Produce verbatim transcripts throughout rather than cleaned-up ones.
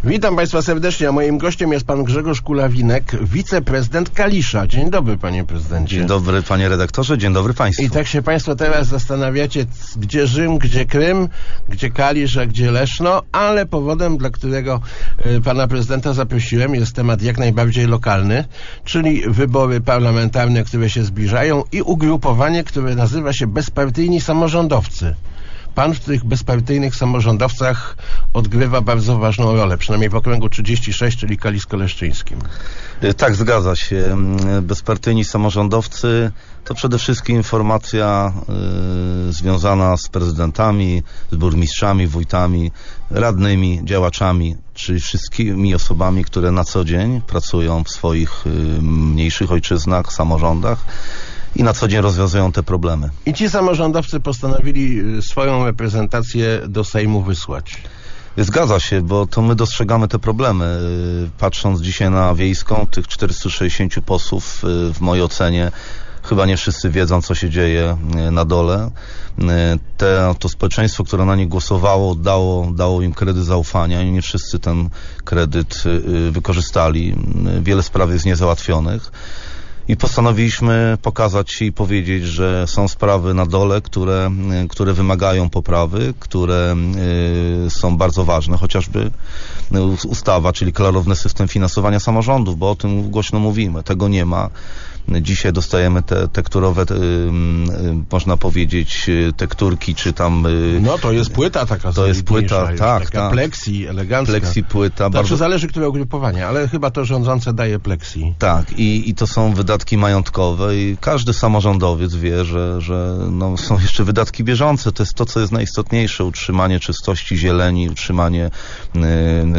Witam Państwa serdecznie, a moim gościem jest pan Grzegorz Kulawinek, wiceprezydent Kalisza. Dzień dobry, panie prezydencie. Dzień dobry, panie redaktorze, dzień dobry państwu. I tak się państwo teraz zastanawiacie, gdzie Rzym, gdzie Krym, gdzie Kalisz, a gdzie Leszno, ale powodem, dla którego y, pana prezydenta zaprosiłem, jest temat jak najbardziej lokalny, czyli wybory parlamentarne, które się zbliżają i ugrupowanie, które nazywa się Bezpartyjni Samorządowcy. Pan w tych bezpartyjnych samorządowcach odgrywa bardzo ważną rolę, przynajmniej w okręgu trzydzieści sześć, czyli kalisko-leszczyńskim. Tak, zgadza się. Bezpartyjni samorządowcy to przede wszystkim informacja y, związana z prezydentami, z burmistrzami, wójtami, radnymi, działaczami, czyli wszystkimi osobami, które na co dzień pracują w swoich y, mniejszych ojczyznach, samorządach i na co dzień rozwiązują te problemy. I ci samorządowcy postanowili swoją reprezentację do Sejmu wysłać. Zgadza się, bo to my dostrzegamy te problemy. Patrząc dzisiaj na wiejską, tych czterystu sześćdziesięciu posłów, w mojej ocenie chyba nie wszyscy wiedzą, co się dzieje na dole. Te, to społeczeństwo, które na nich głosowało, dało, dało im kredyt zaufania i nie wszyscy ten kredyt wykorzystali. Wiele spraw jest niezałatwionych. I postanowiliśmy pokazać i powiedzieć, że są sprawy na dole, które, które wymagają poprawy, które y, są bardzo ważne, chociażby ustawa, czyli klarowny system finansowania samorządów, bo o tym głośno mówimy. Tego nie ma. Dzisiaj dostajemy te tekturowe, y, y, można powiedzieć, tekturki, czy tam... Y, no to jest płyta taka. To jest płyta, już, tak. Taka tak. plexi, elegancka. Plexi płyta. Znaczy bardzo... zależy, które ugrupowanie, ale chyba to rządzące daje plexi. Tak, i, i to są wydatki majątkowe i każdy samorządowiec wie, że, że no, są jeszcze wydatki bieżące. To jest to, co jest najistotniejsze. Utrzymanie czystości zieleni, utrzymanie y, y,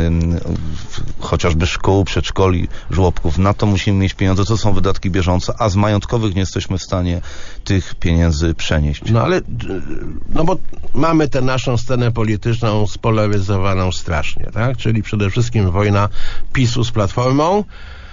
y, chociażby szkół, przedszkoli, żłobków. Na to musimy mieć pieniądze. To są wydatki bieżące, a z majątkowych nie jesteśmy w stanie tych pieniędzy przenieść. No ale, no bo mamy tę naszą scenę polityczną spolaryzowaną strasznie, tak? Czyli przede wszystkim wojna PiSu z Platformą.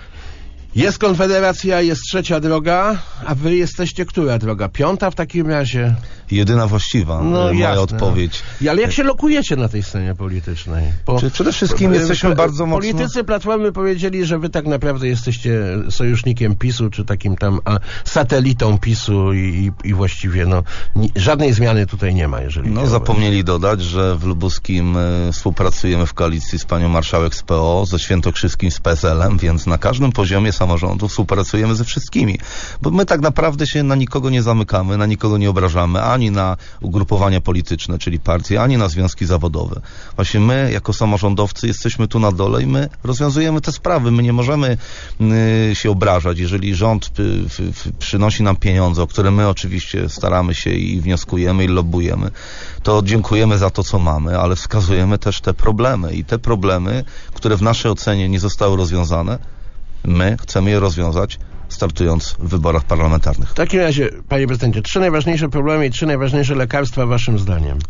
Jest Konfederacja, jest Trzecia Droga, a wy jesteście która droga? Piąta w takim razie? Jedyna właściwa, no, moja jasne. odpowiedź. Ale jak się lokujecie na tej scenie politycznej? Po, Przede wszystkim jesteśmy bardzo mocno... Politycy Platformy powiedzieli, że wy tak naprawdę jesteście sojusznikiem PiSu, czy takim tam a, satelitą PiSu i, i, i właściwie no, ni, żadnej zmiany tutaj nie ma, jeżeli... No zapomnieli dodać, że w Lubuskim y, współpracujemy w koalicji z panią marszałek z P O, ze Świętokrzyskim z P S L em, więc na każdym poziomie samorządu współpracujemy ze wszystkimi. Bo my tak naprawdę się na nikogo nie zamykamy, na nikogo nie obrażamy, ani na ugrupowania polityczne, czyli partie, ani na związki zawodowe. Właśnie my, jako samorządowcy, jesteśmy tu na dole i my rozwiązujemy te sprawy. My nie możemy y, się obrażać, jeżeli rząd y, y, y, przynosi nam pieniądze, o które my oczywiście staramy się i wnioskujemy i lobbujemy, to dziękujemy za to, co mamy, ale wskazujemy też te problemy i te problemy, które w naszej ocenie nie zostały rozwiązane, my chcemy je rozwiązać, startując w wyborach parlamentarnych. W takim razie, panie prezydencie, trzy najważniejsze problemy i trzy najważniejsze lekarstwa waszym zdaniem.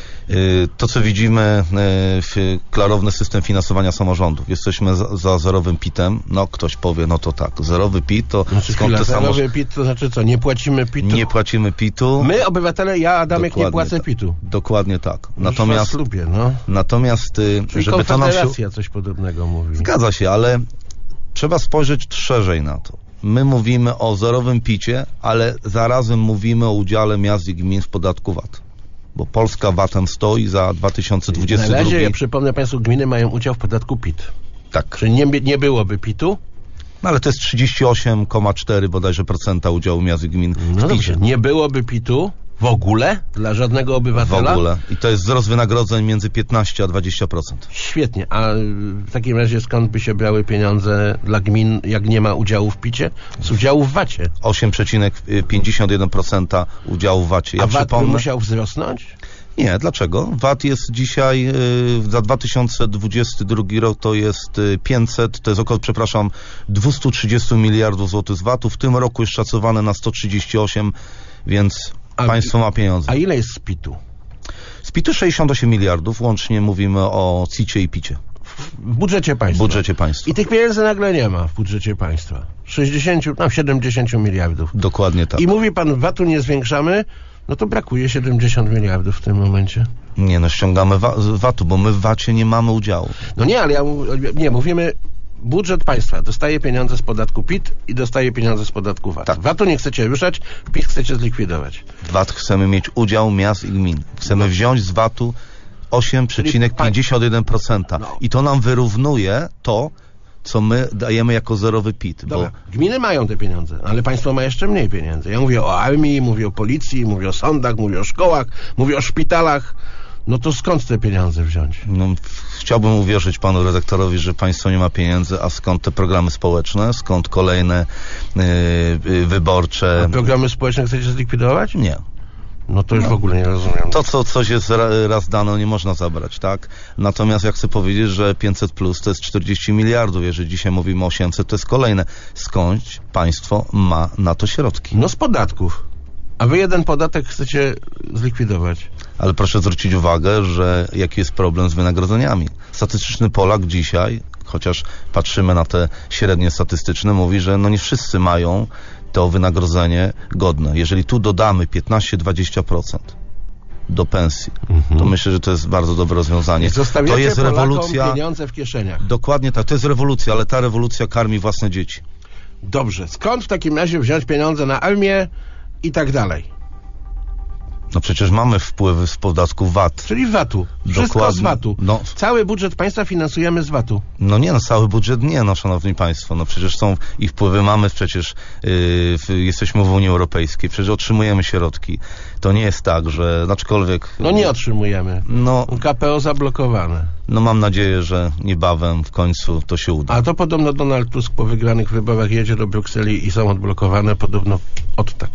To, co widzimy w klarowny system finansowania samorządów. Jesteśmy za, za zerowym pitem. No, ktoś powie, no to tak, zerowy pit to... Znaczy skąd chwila, te zerowy samorząd... pit to znaczy co, nie płacimy pitu? Nie płacimy pitu. My, obywatele, ja, Adamek, Dokładnie nie płacę tak. pitu. Dokładnie tak. Natomiast... lubię, no. Natomiast, Czyli żeby to nam się... coś podobnego mówi. Zgadza się, ale trzeba spojrzeć szerzej na to. My mówimy o zerowym picie, ale zarazem mówimy o udziale miast i gmin w podatku V A T. Bo Polska V A T-em stoi za dwa tysiące dwudziesty drugi. Na razie, ja przypomnę państwu, gminy mają udział w podatku P I T. Tak. Czyli nie, nie byłoby P I T-u? No ale to jest trzydzieści osiem przecinek cztery bodajże procenta udziału miast i gmin w no P I T-ie. Nie byłoby P I T-u w ogóle dla żadnego obywatela? W ogóle. I to jest wzrost wynagrodzeń między piętnaście a dwadzieścia procent. Świetnie. A w takim razie skąd by się brały pieniądze dla gmin, jak nie ma udziału w P I T-ie? Z udziału w V A T-ie. osiem przecinek pięćdziesiąt jeden procent udziału w V A T-ie. Ja a V A T przypomnę... by musiał wzrosnąć? Nie, dlaczego? V A T jest dzisiaj y, za dwa tysiące dwudziesty drugi rok to jest y, pięćset, to jest około, przepraszam, dwieście trzydzieści miliardów złotych z V A T-u. W tym roku jest szacowane na sto trzydzieści osiem, więc a, państwo ma pieniądze. A ile jest z P I T-u? Z P I T-u sześćdziesiąt osiem miliardów, łącznie mówimy o C I C-ie i P I C-ie. W budżecie państwa. W budżecie państwa. I tych pieniędzy nagle nie ma w budżecie państwa. sześćdziesiąt, no siedemdziesiąt miliardów. Dokładnie tak. I mówi pan, V A T-u nie zwiększamy, no to brakuje siedemdziesiąt miliardów w tym momencie. Nie, no ściągamy wa- z vatu, bo my w vacie nie mamy udziału. No nie, ale ja nie, mówimy budżet państwa dostaje pieniądze z podatku P I T i dostaje pieniądze z podatku V A T. Tak. vatu nie chcecie ruszać, P I T chcecie zlikwidować. V A T chcemy mieć udział miast i gmin. Chcemy No. wziąć z vatu osiem przecinek pięćdziesiąt jeden procent. No. I to nam wyrównuje to, co my dajemy jako zerowy P I T. Dobra, Bo gminy mają te pieniądze, ale państwo ma jeszcze mniej pieniędzy. Ja mówię o armii, mówię o policji, mówię o sądach, mówię o szkołach, mówię o szpitalach. No to skąd te pieniądze wziąć? no, w- chciałbym uwierzyć panu redaktorowi, że państwo nie ma pieniędzy, a skąd te programy społeczne, skąd kolejne yy, yy, wyborcze... A programy społeczne chcecie zlikwidować? Nie. No to już w ogóle nie rozumiem. To, co coś jest ra, raz dane, nie można zabrać, tak? Natomiast ja chcę powiedzieć, że pięćset plus to jest czterdzieści miliardów. Jeżeli dzisiaj mówimy o osiemset, to jest kolejne. Skąd państwo ma na to środki? No z podatków. A wy jeden podatek chcecie zlikwidować. Ale proszę zwrócić uwagę, że jaki jest problem z wynagrodzeniami. Statystyczny Polak dzisiaj, chociaż patrzymy na te średnie statystyczne, mówi, że no nie wszyscy mają to wynagrodzenie godne. Jeżeli tu dodamy piętnaście do dwudziestu procent do pensji, Mhm. to myślę, że to jest bardzo dobre rozwiązanie. I zostawiacie To jest Polakom rewolucja. pieniądze w kieszeniach. Dokładnie tak, to jest rewolucja, ale ta rewolucja karmi własne dzieci. Dobrze, skąd w takim razie wziąć pieniądze na armię i tak dalej? No przecież mamy wpływy z podatku V A T. Czyli z vatu. Wszystko Dokładnie. z vatu. No. Cały budżet państwa finansujemy z vatu. No nie, no cały budżet nie, no szanowni państwo, no przecież są ich wpływy, mamy przecież, yy, w, jesteśmy w Unii Europejskiej, przecież otrzymujemy środki. To nie jest tak, że aczkolwiek... No nie otrzymujemy. No, K P O zablokowane. no mam nadzieję, że niebawem w końcu to się uda. A to podobno Donald Tusk po wygranych wyborach jedzie do Brukseli i są odblokowane podobno od tak.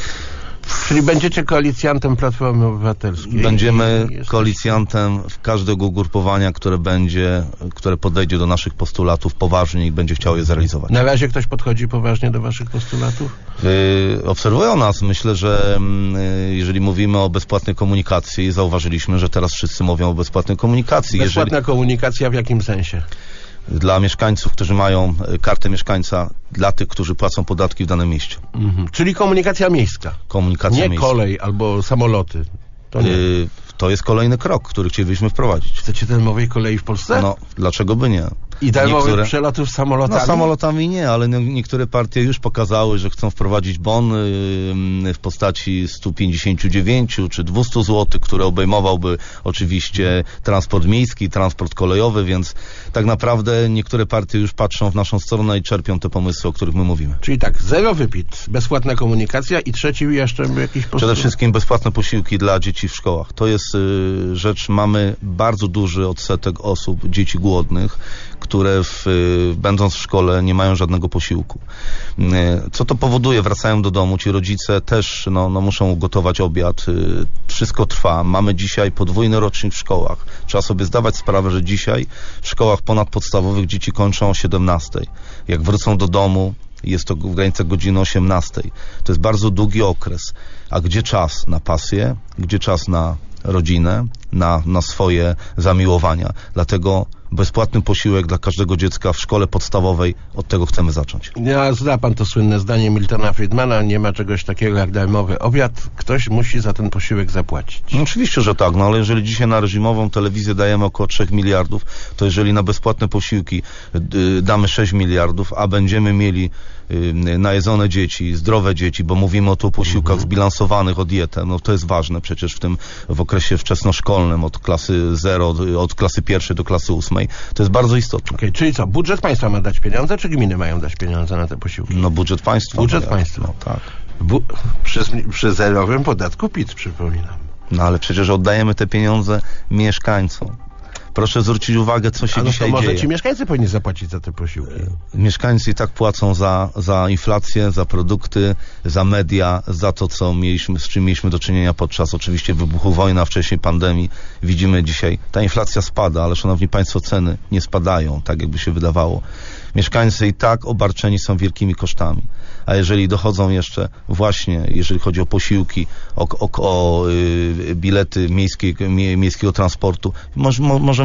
Czyli będziecie koalicjantem Platformy Obywatelskiej. Będziemy I jesteś- koalicjantem w każdego ugrupowania, które będzie, które podejdzie do naszych postulatów poważnie i będzie chciał je zrealizować. Na razie ktoś podchodzi poważnie do waszych postulatów? Yy, obserwują nas. Myślę, że yy, jeżeli mówimy o bezpłatnej komunikacji, zauważyliśmy, że teraz wszyscy mówią o bezpłatnej komunikacji. Bezpłatna komunikacja w jakim sensie? Dla mieszkańców, którzy mają y, kartę mieszkańca, dla tych, którzy płacą podatki w danym mieście. Mhm. Czyli komunikacja miejska. Komunikacja Nie miejska. kolej albo samoloty. To nie. Yy, to jest kolejny krok, który chcielibyśmy wprowadzić. Chcecie darmowej kolei w Polsce? No, dlaczego by nie? I darmowych Niektóre- przelotów samolotami? No samolotami nie, ale nie- niektóre partie już pokazały, że chcą wprowadzić bon yy, w postaci stu pięćdziesięciu dziewięciu czy dwustu złotych, który obejmowałby oczywiście transport miejski, transport kolejowy, więc tak naprawdę niektóre partie już patrzą w naszą stronę i czerpią te pomysły, o których my mówimy. Czyli tak, zero wypit, bezpłatna komunikacja i trzeci jeszcze jakiś postulat. Przede wszystkim bezpłatne posiłki dla dzieci w szkołach. To jest y, rzecz, mamy bardzo duży odsetek osób, dzieci głodnych, które w, y, będąc w szkole nie mają żadnego posiłku. Y, co to powoduje? Wracają do domu, ci rodzice też no, no, muszą ugotować obiad. Y, wszystko trwa. Mamy dzisiaj podwójny rocznik w szkołach. Trzeba sobie zdawać sprawę, że dzisiaj w szkołach ponadpodstawowych dzieci kończą o siedemnastej. Jak wrócą do domu, jest to w granicach godziny osiemnastej. To jest bardzo długi okres. A gdzie czas na pasję? Gdzie czas na rodzinę? Na, na swoje zamiłowania? Dlatego bezpłatny posiłek dla każdego dziecka w szkole podstawowej, od tego chcemy zacząć. Ja, zna pan to słynne zdanie Miltona Friedmana, nie ma czegoś takiego jak darmowy obiad, ktoś musi za ten posiłek zapłacić. No oczywiście, że tak, no ale jeżeli dzisiaj na reżimową telewizję dajemy około trzech miliardów, to jeżeli na bezpłatne posiłki y, damy sześć miliardów, a będziemy mieli y, najedzone dzieci, zdrowe dzieci, bo mówimy o tu posiłkach Mhm. zbilansowanych o dietę, no to jest ważne przecież w tym w okresie wczesnoszkolnym od klasy zero, od klasy pierwszej do klasy ósmej, to jest bardzo istotne. Okay, czyli co, budżet państwa ma dać pieniądze, czy gminy mają dać pieniądze na te posiłki? No budżet państwa. Budżet no, państwa. No, tak. Bu- przy, przy zerowym podatku P I T, przypominam. No ale przecież oddajemy te pieniądze mieszkańcom. Proszę zwrócić uwagę, co się A no to dzisiaj może dzieje. ci mieszkańcy powinni zapłacić za te posiłki. Mieszkańcy i tak płacą za, za inflację, za produkty, za media, za to, co mieliśmy, z czym mieliśmy do czynienia podczas oczywiście wybuchu wojny, a wcześniej pandemii. Widzimy dzisiaj, ta inflacja spada, ale szanowni państwo, ceny nie spadają, tak jakby się wydawało. Mieszkańcy i tak obarczeni są wielkimi kosztami. A jeżeli dochodzą jeszcze właśnie, jeżeli chodzi o posiłki, o, o, o y, bilety miejskiej, mie, miejskiego transportu, moż, mo, możemy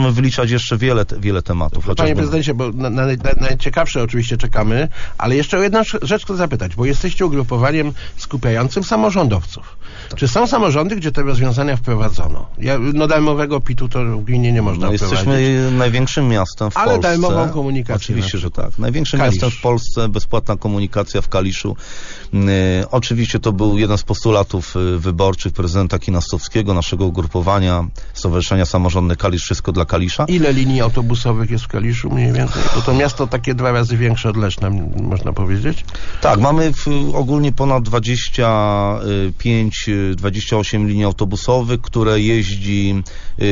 możemy wyliczać jeszcze wiele, wiele tematów. Panie chociażby... prezydencie, bo na, na, na najciekawsze oczywiście czekamy, ale jeszcze o jedną rzecz chcę zapytać, bo jesteście ugrupowaniem skupiającym samorządowców. Tak. Czy są samorządy, gdzie te rozwiązania wprowadzono? Ja, no darmowego pitu to w gminie nie można no, wprowadzić. Jesteśmy największym miastem w ale Polsce. Ale darmową komunikację. Oczywiście, że tak. Największym Kalisz. miastem w Polsce, bezpłatna komunikacja w Kaliszu. Yy, oczywiście to był jeden z postulatów yy, wyborczych prezydenta Kinastowskiego, naszego ugrupowania Stowarzyszenia Samorządne Kalisz, wszystko dla Kalisza. Ile linii autobusowych jest w Kaliszu mniej więcej? Bo to miasto takie dwa razy większe od Leszna, można powiedzieć? Tak, mamy w, ogólnie ponad dwadzieścia pięć, dwadzieścia osiem linii autobusowych, które jeździ yy,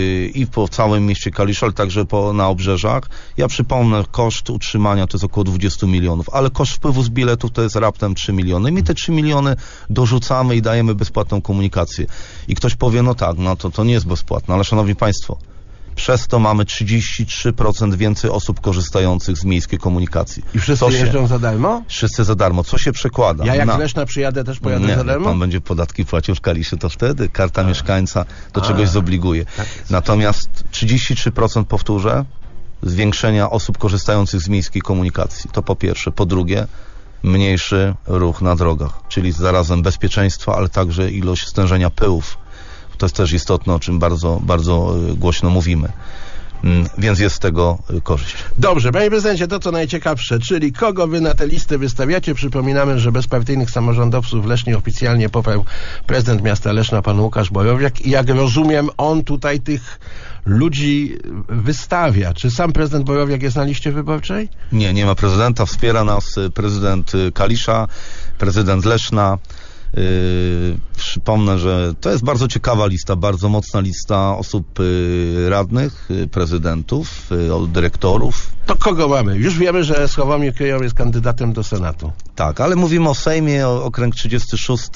i po całym mieście Kaliszu, ale także po, na obrzeżach. Ja przypomnę, koszt utrzymania to jest około dwadzieścia milionów, ale koszt wpływu z biletów to jest raptem trzy miliony. My te trzy miliony dorzucamy i dajemy bezpłatną komunikację. I ktoś powie, no tak, no to, to nie jest bezpłatne, ale szanowni państwo, przez to mamy trzydzieści trzy procent więcej osób korzystających z miejskiej komunikacji. I wszyscy Co się... jeżdżą za darmo? Wszyscy za darmo. Co się przekłada? Ja jak na... z Leszna przyjadę, też pojadę nie, za darmo? Pan będzie podatki płacił w Kaliszu, to wtedy karta A. mieszkańca do A. czegoś zobliguje. Tak. Natomiast trzydzieści trzy procent, powtórzę, zwiększenia osób korzystających z miejskiej komunikacji. To po pierwsze. Po drugie, mniejszy ruch na drogach, czyli zarazem bezpieczeństwo, ale także ilość stężenia pyłów. To jest też istotne, o czym bardzo, bardzo głośno mówimy. Więc jest z tego korzyść. Dobrze, panie prezydencie, to co najciekawsze, czyli kogo wy na tę listę wystawiacie? Przypominamy, że bezpartyjnych samorządowców w Lesznie oficjalnie poparł prezydent miasta Leszna, pan Łukasz Borowiak, i jak rozumiem, on tutaj tych ludzi wystawia. Czy sam prezydent Borowiak jest na liście wyborczej? Nie, nie ma prezydenta. Wspiera nas prezydent Kalisza, prezydent Leszna. Yy, przypomnę, że to jest bardzo ciekawa lista, bardzo mocna lista osób yy, radnych, yy, prezydentów, yy, dyrektorów. To kogo mamy? Już wiemy, że Sławomir Kryjow jest kandydatem do Senatu. Tak, ale mówimy o Sejmie, o okręg trzydziesty szósty.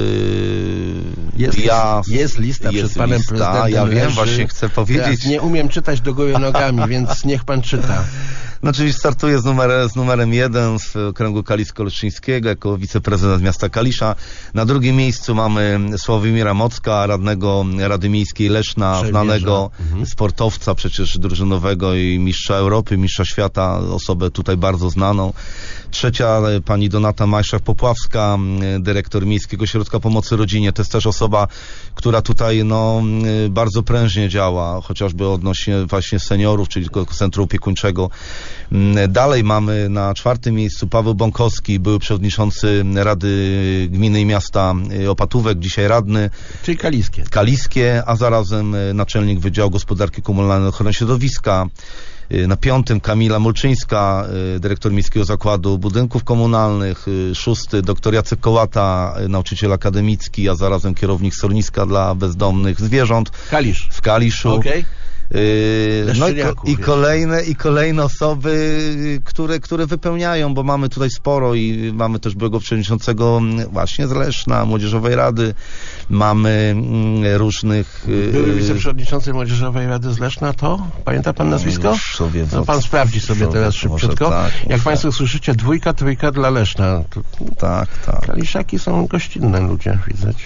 Jest, ja, jest lista jest przed panem lista, prezydentem. Ja wiem, leży. właśnie chcę powiedzieć. Teraz nie umiem czytać do góry nogami, więc niech pan czyta. No, czyli startuję z, numer, z numerem jeden w okręgu kalisko-leszczyńskiego jako wiceprezydent miasta Kalisza. Na drugim miejscu mamy Sławomira Mocka, radnego Rady Miejskiej Leszna, Przemierza. znanego mhm. sportowca przecież drużynowego i mistrza Europy, mistrza świata, osobę tutaj bardzo znaną. Trzecia pani Donata Majszak-Popławska, dyrektor Miejskiego Ośrodka Pomocy Rodzinie. To jest też osoba, która tutaj no, bardzo prężnie działa, chociażby odnośnie właśnie seniorów, czyli centrum opiekuńczego. Dalej mamy na czwartym miejscu Paweł Bąkowski, były przewodniczący Rady Gminy i Miasta Opatówek, dzisiaj radny. Czyli Kaliskie. Kaliskie, a zarazem naczelnik Wydziału Gospodarki Komunalnej i Ochrony Środowiska. Na piątym Kamila Mulczyńska, dyrektor Miejskiego Zakładu Budynków Komunalnych. Szósty doktor Jacek Kołata, nauczyciel akademicki, a zarazem kierownik schroniska dla bezdomnych zwierząt. Kalisz. W Kaliszu. Okay. Yy, no i, ko- i kolejne i kolejne osoby, które, które wypełniają, bo mamy tutaj sporo i mamy też byłego przewodniczącego właśnie z Leszna, Młodzieżowej Rady, mamy mm, różnych... Yy, Były wiceprzewodniczący Młodzieżowej Rady z Leszna, to? Pamięta pan nazwisko? Sobie, no pan sprawdzi sobie teraz szybciutko. Tak, Jak państwo słyszycie, dwójka, trójka dla Leszna. To, tak, tak. Kaliszaki są gościnne ludzie, widać.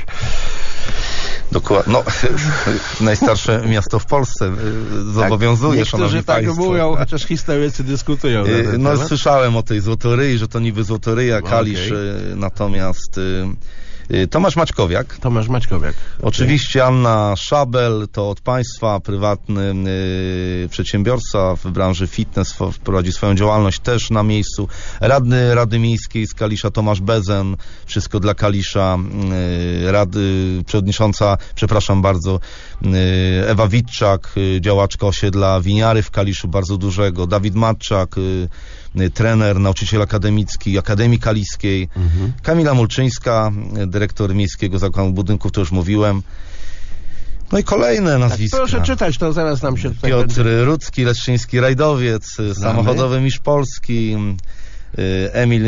Dokładnie. No, najstarsze miasto w Polsce zobowiązuje, tak, szanowni tak państwo. mówią, chociaż historycy dyskutują. Na ten no, temat. Słyszałem o tej Złotoryi, że to niby Złotoryja, Kalisz, okay. Natomiast Tomasz Maćkowiak. Tomasz Maćkowiak. Okay. Oczywiście Anna Szabel, to od państwa, prywatny yy, przedsiębiorca w branży fitness, prowadzi swoją działalność też na miejscu. Radny Rady Miejskiej z Kalisza Tomasz Bezen, wszystko dla Kalisza. Yy, Rady, przewodnicząca, przepraszam bardzo, yy, Ewa Witczak, yy, działaczka osiedla Winiary w Kaliszu, bardzo dużego. Dawid Matczak, yy, trener, nauczyciel akademicki Akademii Kaliskiej. Mhm. Kamila Mulczyńska, dyrektor Miejskiego Zakładu Budynków, to już mówiłem. No i kolejne nazwiska. Tak, proszę czytać, to zaraz nam się tutaj... Piotr będzie... Rudzki, leszczyński rajdowiec, Znamy. samochodowy mistrz Polski, Emil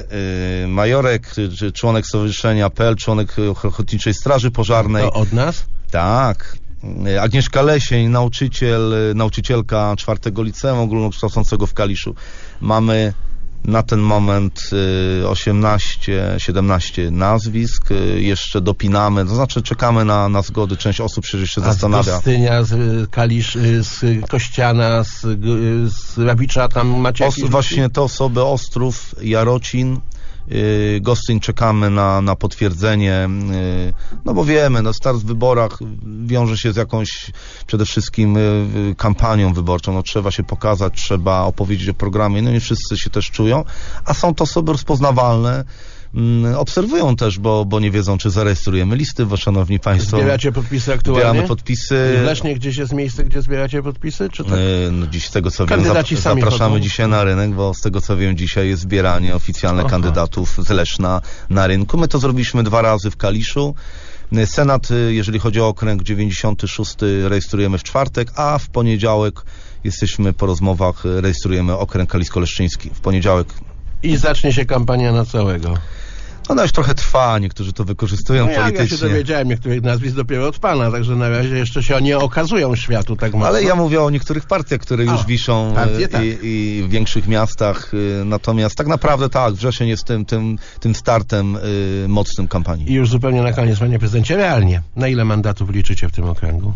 Majorek, członek Stowarzyszenia P L, członek Ochotniczej Straży Pożarnej. To od nas? Tak. Agnieszka Lesień, nauczyciel, nauczycielka czwartego liceum ogólnokształcącego w Kaliszu. Mamy Na ten moment osiemnaście, siedemnaście nazwisk, jeszcze dopinamy, to znaczy czekamy na, na zgody, część osób się jeszcze zastanawia. A z Gostynia, z Kalisz, z Kościana, z, z Rawicza, tam macie jakieś... Os, właśnie te osoby, Ostrów, Jarocin, Yy, Gostyń czekamy na, na potwierdzenie, yy, no bo wiemy, no start w wyborach wiąże się z jakąś przede wszystkim yy, kampanią wyborczą, no trzeba się pokazać, trzeba opowiedzieć o programie, no nie wszyscy się też czują, a są to osoby rozpoznawalne, yy, obserwują też, bo, bo nie wiedzą, czy zarejestrujemy listy, bo szanowni państwo... Zbieracie podpisy aktualnie? Zbieramy podpisy. W Lesznie gdzieś jest miejsce, gdzie zbieracie podpisy? Czy tak? Yy, no dziś z tego co wiem, Kandydaci sami zapraszamy chodzą? dzisiaj na rynek, bo z tego co wiem, dzisiaj jest zbieranie oficjalne Aha. kandydatów z Leszna na rynku. My to zrobiliśmy dwa razy w Kaliszu. Senat, jeżeli chodzi o okręg dziewięćdziesiąty szósty, rejestrujemy w czwartek, a w poniedziałek jesteśmy po rozmowach, rejestrujemy okręg kalisko-leszczyński. W poniedziałek. I zacznie się kampania na całego. Ona już trochę trwa, niektórzy to wykorzystują No jak politycznie. ja się dowiedziałem niektórych nazwisk dopiero od pana, także na razie jeszcze się nie okazują światu tak mocno. Ale ja mówię o niektórych partiach, które już A, wiszą partie, tak. i, i w większych miastach. Natomiast tak naprawdę tak, wrzesień jest tym, tym, tym startem y, mocnym kampanii. I już zupełnie na koniec, panie prezydencie, realnie, na ile mandatów liczycie w tym okręgu?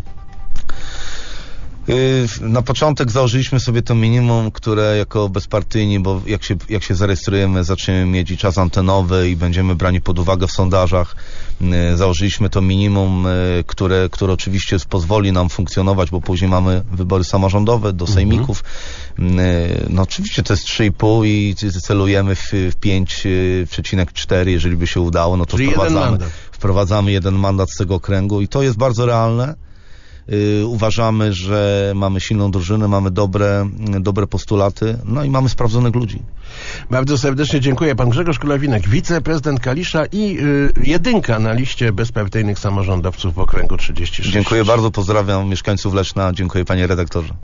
Na początek założyliśmy sobie to minimum, które jako bezpartyjni, bo jak się, jak się zarejestrujemy, zaczniemy mieć i czas antenowy i będziemy brani pod uwagę w sondażach. Założyliśmy to minimum, które, które oczywiście pozwoli nam funkcjonować, bo później mamy wybory samorządowe do sejmików. No oczywiście to jest trzy i pół i celujemy w, w pięć przecinek cztery, jeżeli by się udało, no to Czyli wprowadzamy, jeden mandat. wprowadzamy jeden mandat z tego okręgu i to jest bardzo realne. Yy, uważamy, że mamy silną drużynę, mamy dobre, dobre postulaty, no i mamy sprawdzonych ludzi. Bardzo serdecznie dziękuję. Pan Grzegorz Kulawinek, wiceprezydent Kalisza i y, jedynka na liście bezpartyjnych samorządowców w okręgu trzydzieści sześć. Dziękuję bardzo, pozdrawiam mieszkańców Leszna, dziękuję panie redaktorze.